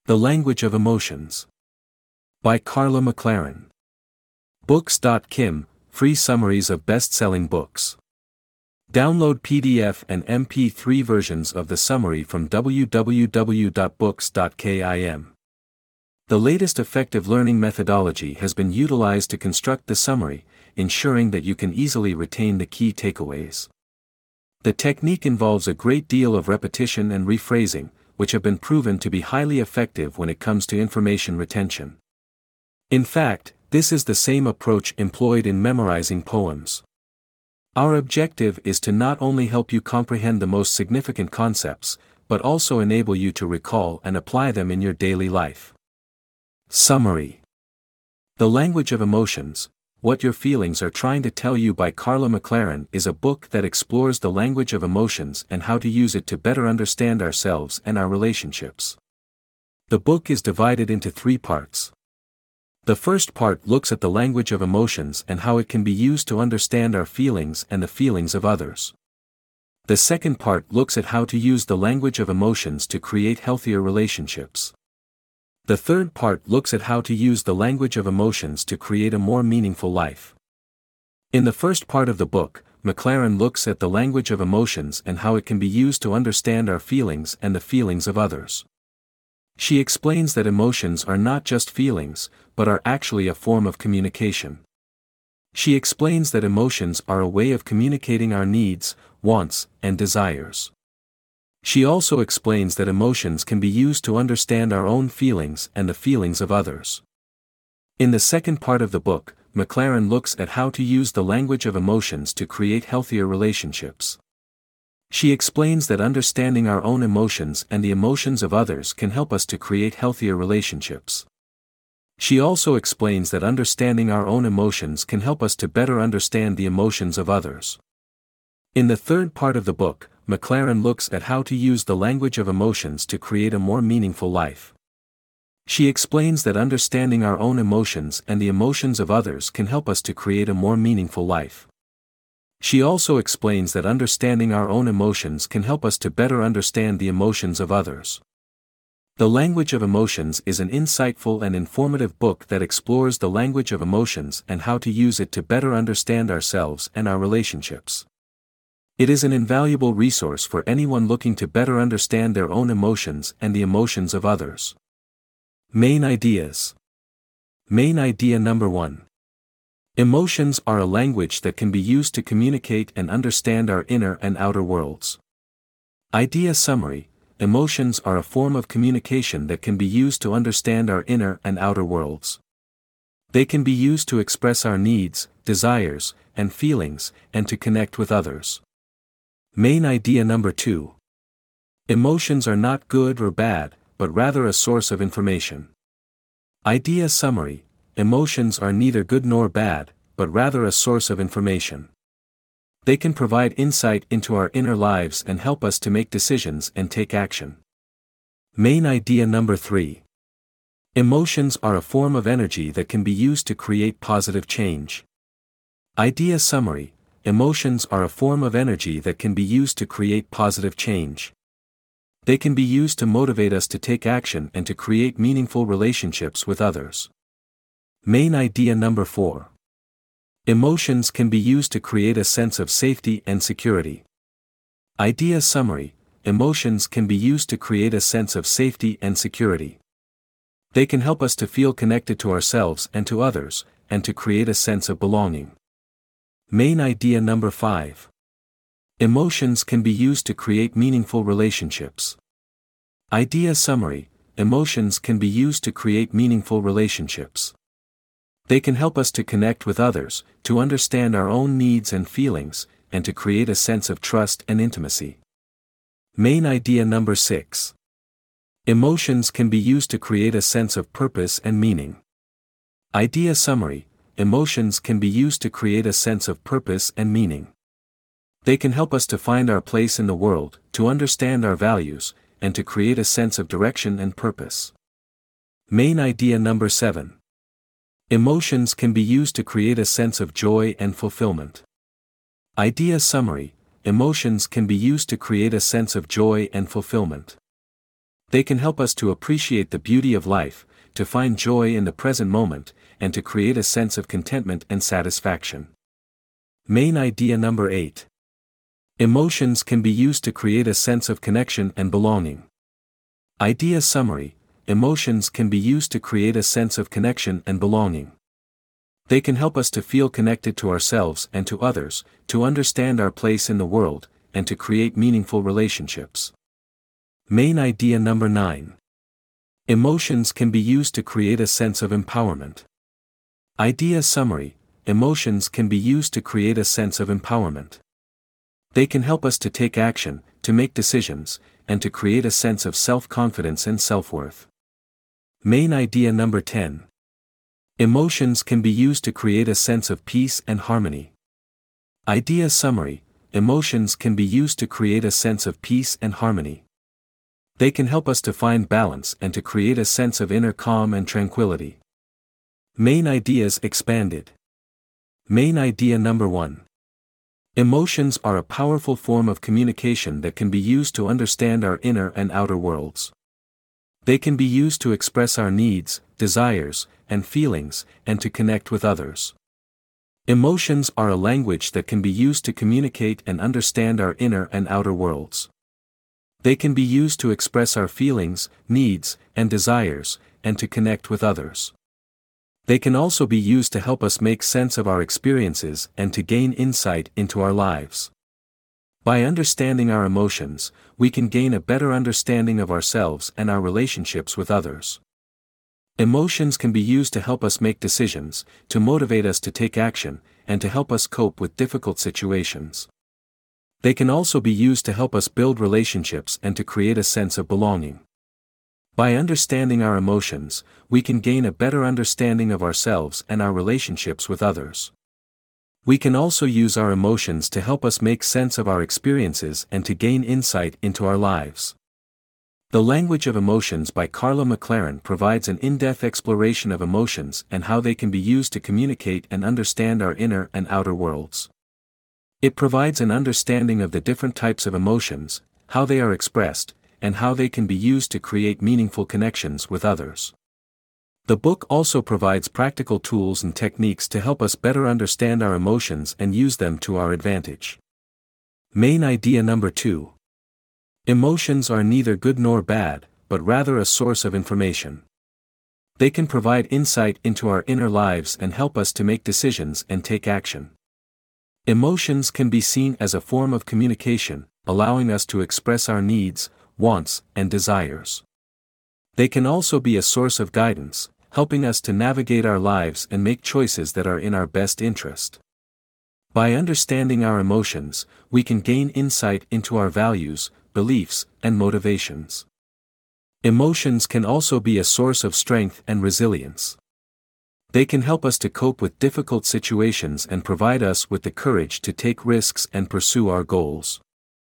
The Language of Emotions. By Carla McLaren. Books.kim, free summaries of best-selling books. Download PDF and MP3 versions of the summary from www.books.kim. The latest effective learning methodology has been utilized to construct the summary, ensuring that you can easily retain the key takeaways. The technique involves a great deal of repetition and rephrasing, which have been proven to be highly effective when it comes to information retention. In fact, this is the same approach employed in memorizing poems. Our objective is to not only help you comprehend the most significant concepts, but also enable you to recall and apply them in your daily life. Summary. The Language of Emotions, What Your Feelings Are Trying to Tell You by Carla McLaren is a book that explores the language of emotions and how to use it to better understand ourselves and our relationships. The book is divided into 3 parts. The first part looks at the language of emotions and how it can be used to understand our feelings and the feelings of others. The second part looks at how to use the language of emotions to create healthier relationships. The third part looks at how to use the language of emotions to create a more meaningful life. In the first part of the book, McLaren looks at the language of emotions and how it can be used to understand our feelings and the feelings of others. She explains that emotions are not just feelings, but are actually a form of communication. She explains that emotions are a way of communicating our needs, wants, and desires. She also explains that emotions can be used to understand our own feelings and the feelings of others. In the second part of the book, McLaren looks at how to use the language of emotions to create healthier relationships. She explains that understanding our own emotions and the emotions of others can help us to create healthier relationships. She also explains that understanding our own emotions can help us to better understand the emotions of others. In the third part of the book, McLaren looks at how to use the language of emotions to create a more meaningful life. She explains that understanding our own emotions and the emotions of others can help us to create a more meaningful life. She also explains that understanding our own emotions can help us to better understand the emotions of others. The Language of Emotions is an insightful and informative book that explores the language of emotions and how to use it to better understand ourselves and our relationships. It is an invaluable resource for anyone looking to better understand their own emotions and the emotions of others. Main ideas. Main idea number 1. Emotions are a language that can be used to communicate and understand our inner and outer worlds. Idea summary. Emotions are a form of communication that can be used to understand our inner and outer worlds. They can be used to express our needs, desires, and feelings, and to connect with others. Main idea number 2. Emotions are not good or bad, but rather a source of information. Idea summary. Emotions are neither good nor bad, but rather a source of information. They can provide insight into our inner lives and help us to make decisions and take action. Main idea number 3. Emotions are a form of energy that can be used to create positive change. Idea summary. Emotions are a form of energy that can be used to create positive change. They can be used to motivate us to take action and to create meaningful relationships with others. Main idea number 4. Emotions can be used to create a sense of safety and security. Idea summary. Emotions can be used to create a sense of safety and security. They can help us to feel connected to ourselves and to others, and to create a sense of belonging. Main idea number 5. Emotions can be used to create meaningful relationships. Idea summary. Emotions can be used to create meaningful relationships. They can help us to connect with others, to understand our own needs and feelings, and to create a sense of trust and intimacy. Main idea number 6. Emotions can be used to create a sense of purpose and meaning. Idea summary. Emotions can be used to create a sense of purpose and meaning. They can help us to find our place in the world, to understand our values, and to create a sense of direction and purpose. Main idea number 7. Emotions can be used to create a sense of joy and fulfillment. Idea summary. Emotions can be used to create a sense of joy and fulfillment. They can help us to appreciate the beauty of life, to find joy in the present moment, and to create a sense of contentment and satisfaction. Main idea number 8. Emotions can be used to create a sense of connection and belonging. Idea summary: emotions can be used to create a sense of connection and belonging. They can help us to feel connected to ourselves and to others, to understand our place in the world, and to create meaningful relationships. Main idea number 9. Emotions can be used to create a sense of empowerment. Idea summary: emotions can be used to create a sense of empowerment. They can help us to take action, to make decisions, and to create a sense of self-confidence and self-worth. Main idea number 10. Emotions can be used to create a sense of peace and harmony. Idea summary: emotions can be used to create a sense of peace and harmony. They can help us to find balance and to create a sense of inner calm and tranquility. Main ideas expanded. Main idea number 1. Emotions are a powerful form of communication that can be used to understand our inner and outer worlds. They can be used to express our needs, desires, and feelings, and to connect with others. Emotions are a language that can be used to communicate and understand our inner and outer worlds. They can be used to express our feelings, needs, and desires, and to connect with others. They can also be used to help us make sense of our experiences and to gain insight into our lives. By understanding our emotions, we can gain a better understanding of ourselves and our relationships with others. Emotions can be used to help us make decisions, to motivate us to take action, and to help us cope with difficult situations. They can also be used to help us build relationships and to create a sense of belonging. By understanding our emotions, we can gain a better understanding of ourselves and our relationships with others. We can also use our emotions to help us make sense of our experiences and to gain insight into our lives. The Language of Emotions by Carla McLaren provides an in-depth exploration of emotions and how they can be used to communicate and understand our inner and outer worlds. It provides an understanding of the different types of emotions, how they are expressed, and how they can be used to create meaningful connections with others. The book also provides practical tools and techniques to help us better understand our emotions and use them to our advantage. Main idea number 2. Emotions are neither good nor bad, but rather a source of information. They can provide insight into our inner lives and help us to make decisions and take action. Emotions can be seen as a form of communication, allowing us to express our needs, wants, and desires. They can also be a source of guidance, helping us to navigate our lives and make choices that are in our best interest. By understanding our emotions, we can gain insight into our values, beliefs, and motivations. Emotions can also be a source of strength and resilience. They can help us to cope with difficult situations and provide us with the courage to take risks and pursue our goals.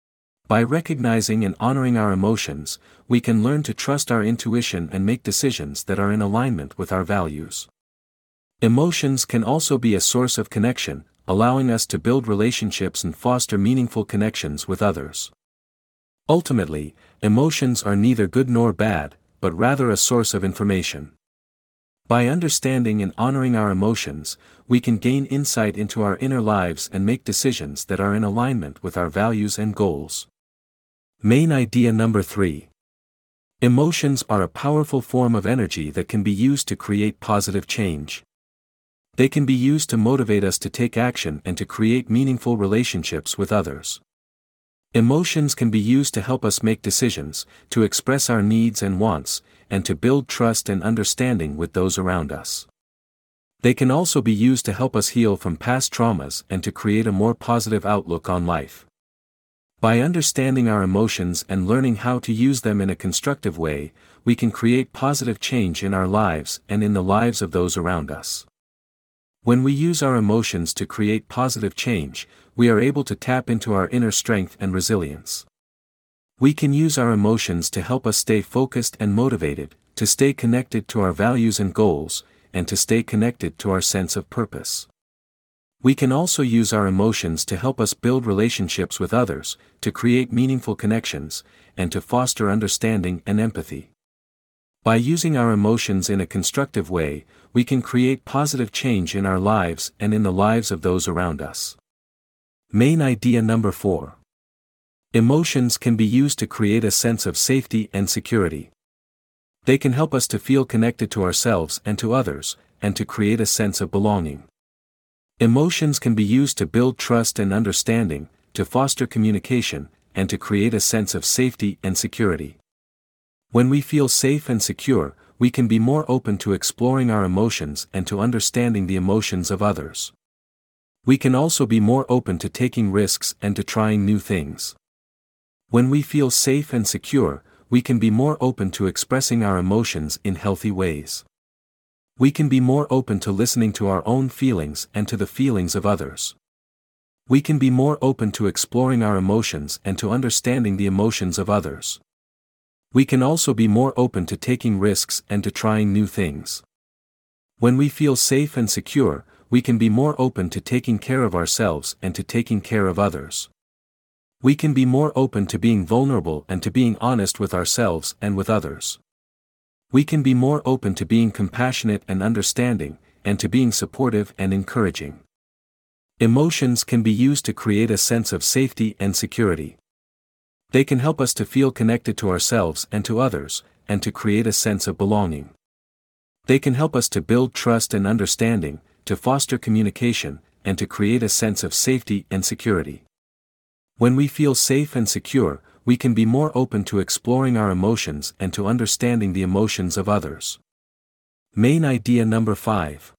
By recognizing and honoring our emotions, we can learn to trust our intuition and make decisions that are in alignment with our values. Emotions can also be a source of connection, allowing us to build relationships and foster meaningful connections with others. Ultimately, emotions are neither good nor bad, but rather a source of information. By understanding and honoring our emotions, we can gain insight into our inner lives and make decisions that are in alignment with our values and goals. Main idea number 3. Emotions are a powerful form of energy that can be used to create positive change. They can be used to motivate us to take action and to create meaningful relationships with others. Emotions can be used to help us make decisions, to express our needs and wants, and to build trust and understanding with those around us. They can also be used to help us heal from past traumas and to create a more positive outlook on life. By understanding our emotions and learning how to use them in a constructive way, we can create positive change in our lives and in the lives of those around us. When we use our emotions to create positive change, we are able to tap into our inner strength and resilience. We can use our emotions to help us stay focused and motivated, to stay connected to our values and goals, and to stay connected to our sense of purpose. We can also use our emotions to help us build relationships with others, to create meaningful connections, and to foster understanding and empathy. By using our emotions in a constructive way, we can create positive change in our lives and in the lives of those around us. Main idea number 4. Emotions can be used to create a sense of safety and security. They can help us to feel connected to ourselves and to others, and to create a sense of belonging. Emotions can be used to build trust and understanding, to foster communication, and to create a sense of safety and security. When we feel safe and secure, we can be more open to exploring our emotions and to understanding the emotions of others. We can also be more open to taking risks and to trying new things. When we feel safe and secure, we can be more open to expressing our emotions in healthy ways. We can be more open to listening to our own feelings and to the feelings of others. We can be more open to exploring our emotions and to understanding the emotions of others. We can also be more open to taking risks and to trying new things. When we feel safe and secure, we can be more open to taking care of ourselves and to taking care of others. We can be more open to being vulnerable and to being honest with ourselves and with others. We can be more open to being compassionate and understanding, and to being supportive and encouraging. Emotions can be used to create a sense of safety and security. They can help us to feel connected to ourselves and to others, and to create a sense of belonging. They can help us to build trust and understanding, to foster communication, and to create a sense of safety and security. When we feel safe and secure, we can be more open to exploring our emotions and to understanding the emotions of others. Main idea number 5.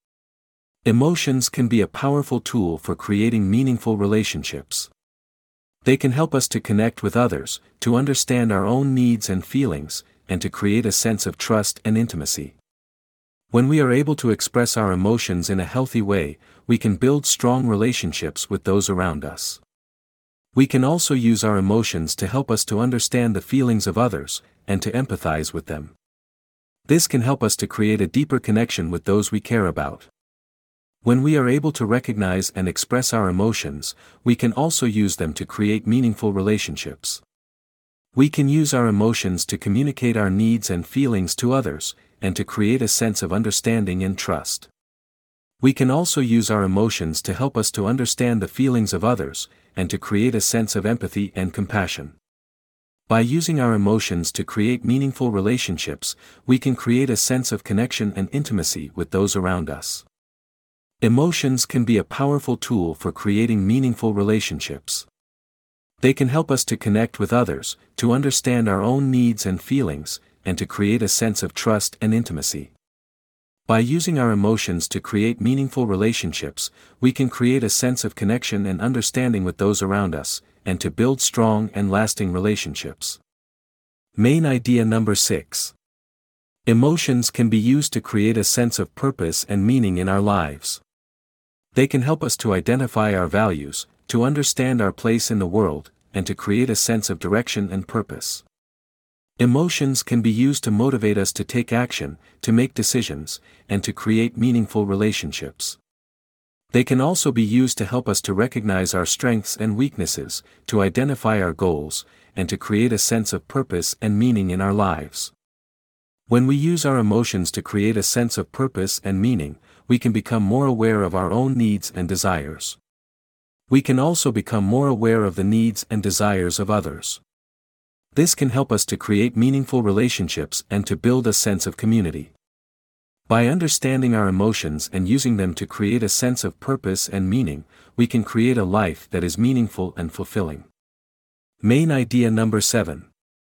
Emotions can be a powerful tool for creating meaningful relationships. They can help us to connect with others, to understand our own needs and feelings, and to create a sense of trust and intimacy. When we are able to express our emotions in a healthy way, we can build strong relationships with those around us. We can also use our emotions to help us to understand the feelings of others, and to empathize with them. This can help us to create a deeper connection with those we care about. When we are able to recognize and express our emotions, we can also use them to create meaningful relationships. We can use our emotions to communicate our needs and feelings to others, and to create a sense of understanding and trust. We can also use our emotions to help us to understand the feelings of others, and to create a sense of empathy and compassion. By using our emotions to create meaningful relationships, we can create a sense of connection and intimacy with those around us. Emotions can be a powerful tool for creating meaningful relationships. They can help us to connect with others, to understand our own needs and feelings, and to create a sense of trust and intimacy. By using our emotions to create meaningful relationships, we can create a sense of connection and understanding with those around us, and to build strong and lasting relationships. Main idea number 6. Emotions can be used to create a sense of purpose and meaning in our lives. They can help us to identify our values, to understand our place in the world, and to create a sense of direction and purpose. Emotions can be used to motivate us to take action, to make decisions, and to create meaningful relationships. They can also be used to help us to recognize our strengths and weaknesses, to identify our goals, and to create a sense of purpose and meaning in our lives. When we use our emotions to create a sense of purpose and meaning, we can become more aware of our own needs and desires. We can also become more aware of the needs and desires of others. This can help us to create meaningful relationships and to build a sense of community. By understanding our emotions and using them to create a sense of purpose and meaning, we can create a life that is meaningful and fulfilling. Main idea number 7.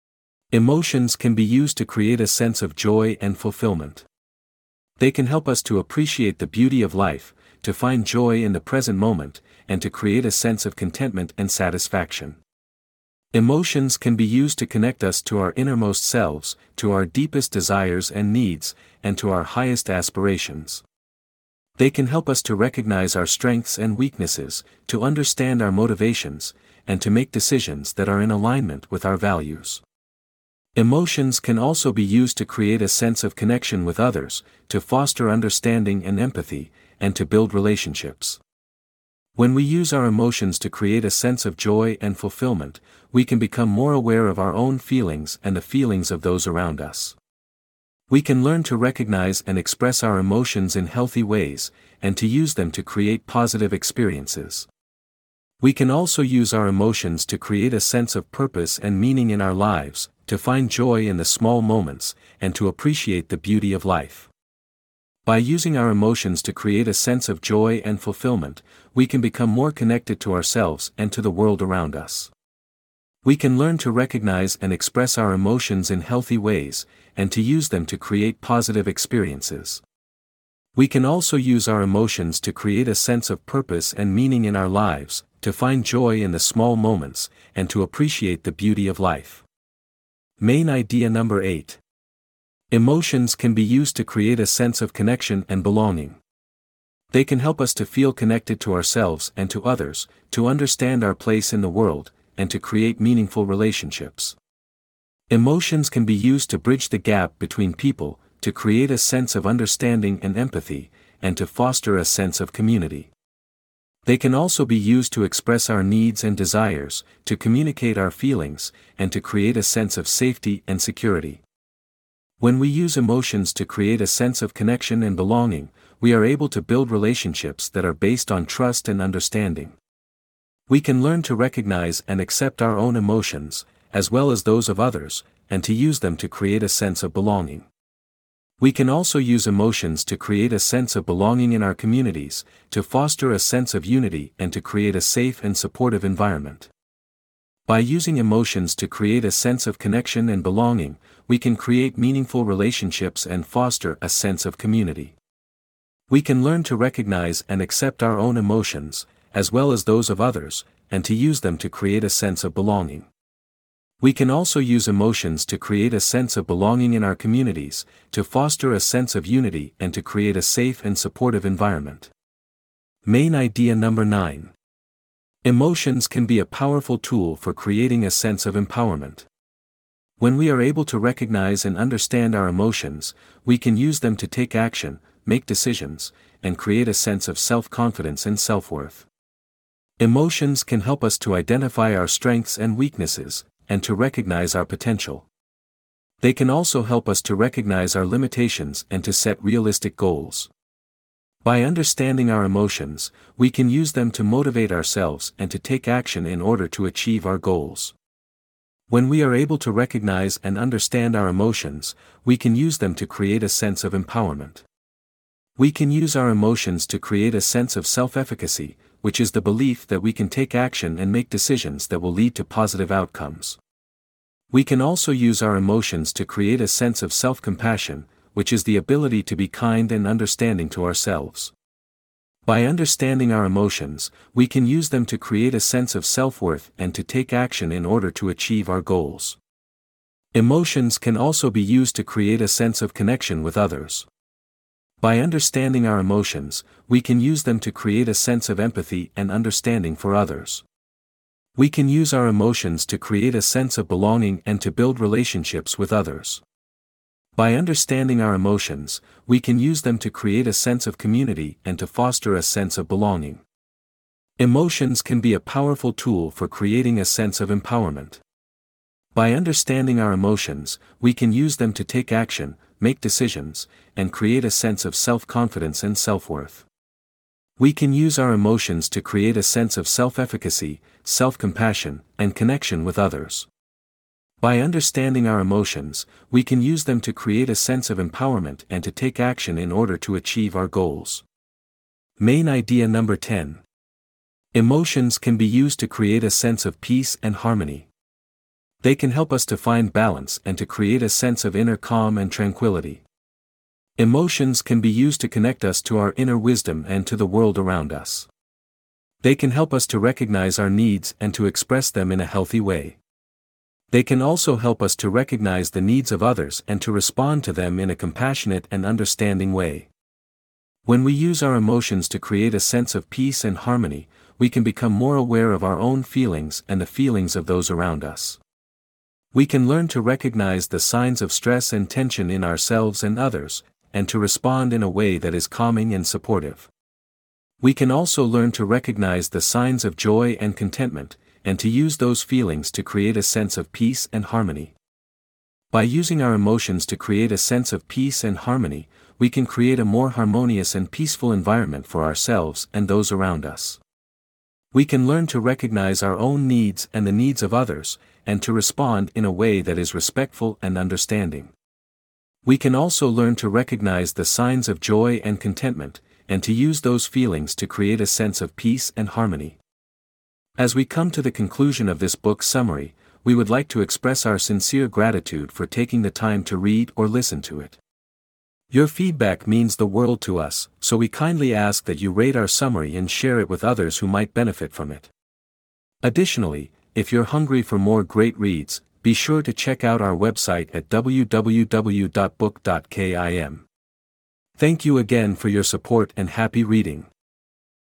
Emotions can be used to create a sense of joy and fulfillment. They can help us to appreciate the beauty of life, to find joy in the present moment, and to create a sense of contentment and satisfaction. Emotions can be used to connect us to our innermost selves, to our deepest desires and needs, and to our highest aspirations. They can help us to recognize our strengths and weaknesses, to understand our motivations, and to make decisions that are in alignment with our values. Emotions can also be used to create a sense of connection with others, to foster understanding and empathy, and to build relationships. When we use our emotions to create a sense of joy and fulfillment, we can become more aware of our own feelings and the feelings of those around us. We can learn to recognize and express our emotions in healthy ways, and to use them to create positive experiences. We can also use our emotions to create a sense of purpose and meaning in our lives, to find joy in the small moments, and to appreciate the beauty of life. By using our emotions to create a sense of joy and fulfillment, we can become more connected to ourselves and to the world around us. We can learn to recognize and express our emotions in healthy ways, and to use them to create positive experiences. We can also use our emotions to create a sense of purpose and meaning in our lives, to find joy in the small moments, and to appreciate the beauty of life. Main idea number 8. Emotions can be used to create a sense of connection and belonging. They can help us to feel connected to ourselves and to others, to understand our place in the world, and to create meaningful relationships. Emotions can be used to bridge the gap between people, to create a sense of understanding and empathy, and to foster a sense of community. They can also be used to express our needs and desires, to communicate our feelings, and to create a sense of safety and security. When we use emotions to create a sense of connection and belonging, we are able to build relationships that are based on trust and understanding. We can learn to recognize and accept our own emotions, as well as those of others, and to use them to create a sense of belonging. We can also use emotions to create a sense of belonging in our communities, to foster a sense of unity and to create a safe and supportive environment. By using emotions to create a sense of connection and belonging, we can create meaningful relationships and foster a sense of community. We can learn to recognize and accept our own emotions, as well as those of others, and to use them to create a sense of belonging. We can also use emotions to create a sense of belonging in our communities, to foster a sense of unity and to create a safe and supportive environment. Main idea number 9. Emotions can be a powerful tool for creating a sense of empowerment. When we are able to recognize and understand our emotions, we can use them to take action, make decisions, and create a sense of self-confidence and self-worth. Emotions can help us to identify our strengths and weaknesses, and to recognize our potential. They can also help us to recognize our limitations and to set realistic goals. By understanding our emotions, we can use them to motivate ourselves and to take action in order to achieve our goals. When we are able to recognize and understand our emotions, we can use them to create a sense of empowerment. We can use our emotions to create a sense of self-efficacy, which is the belief that we can take action and make decisions that will lead to positive outcomes. We can also use our emotions to create a sense of self-compassion, which is the ability to be kind and understanding to ourselves. By understanding our emotions, we can use them to create a sense of self-worth and to take action in order to achieve our goals. Emotions can also be used to create a sense of connection with others. By understanding our emotions, we can use them to create a sense of empathy and understanding for others. We can use our emotions to create a sense of belonging and to build relationships with others. By understanding our emotions, we can use them to create a sense of community and to foster a sense of belonging. Emotions can be a powerful tool for creating a sense of empowerment. By understanding our emotions, we can use them to take action, make decisions, and create a sense of self-confidence and self-worth. We can use our emotions to create a sense of self-efficacy, self-compassion, and connection with others. By understanding our emotions, we can use them to create a sense of empowerment and to take action in order to achieve our goals. Main idea number 10. Emotions can be used to create a sense of peace and harmony. They can help us to find balance and to create a sense of inner calm and tranquility. Emotions can be used to connect us to our inner wisdom and to the world around us. They can help us to recognize our needs and to express them in a healthy way. They can also help us to recognize the needs of others and to respond to them in a compassionate and understanding way. When we use our emotions to create a sense of peace and harmony, we can become more aware of our own feelings and the feelings of those around us. We can learn to recognize the signs of stress and tension in ourselves and others, and to respond in a way that is calming and supportive. We can also learn to recognize the signs of joy and contentment, and to use those feelings to create a sense of peace and harmony. By using our emotions to create a sense of peace and harmony, we can create a more harmonious and peaceful environment for ourselves and those around us. We can learn to recognize our own needs and the needs of others, and to respond in a way that is respectful and understanding. We can also learn to recognize the signs of joy and contentment, and to use those feelings to create a sense of peace and harmony. As we come to the conclusion of this book summary, we would like to express our sincere gratitude for taking the time to read or listen to it. Your feedback means the world to us, so we kindly ask that you rate our summary and share it with others who might benefit from it. Additionally, if you're hungry for more great reads, be sure to check out our website at www.book.kim. Thank you again for your support and happy reading.